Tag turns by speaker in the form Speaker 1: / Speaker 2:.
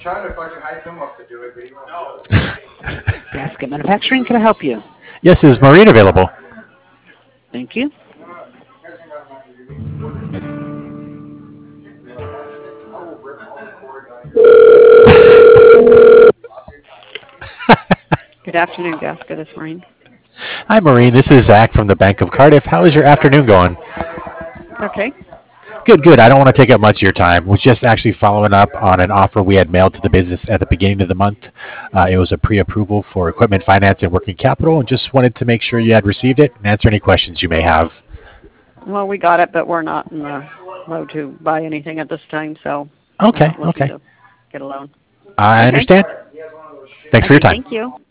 Speaker 1: Gasket Manufacturing, can I help you?
Speaker 2: Yes, is Maureen available?
Speaker 1: Thank you. Good afternoon, Gasket. It's Maureen.
Speaker 2: Hi, Maureen. This is Zach from the Bank of Cardiff. How is your afternoon going?
Speaker 1: Okay.
Speaker 2: Good, good. I don't want to take up much of your time. Was just actually following up on an offer we had mailed to the business at the beginning of the month. It was a pre-approval for equipment finance and working capital, and just wanted to make sure you had received it and answer any questions you may have.
Speaker 1: Well, we got it, but we're not in the mode to buy anything at this time, so we're
Speaker 2: Okay,
Speaker 1: not looking
Speaker 2: okay.
Speaker 1: to get a loan.
Speaker 2: I
Speaker 1: Okay.
Speaker 2: understand. Thanks for your
Speaker 1: Okay,
Speaker 2: time.
Speaker 1: thank you.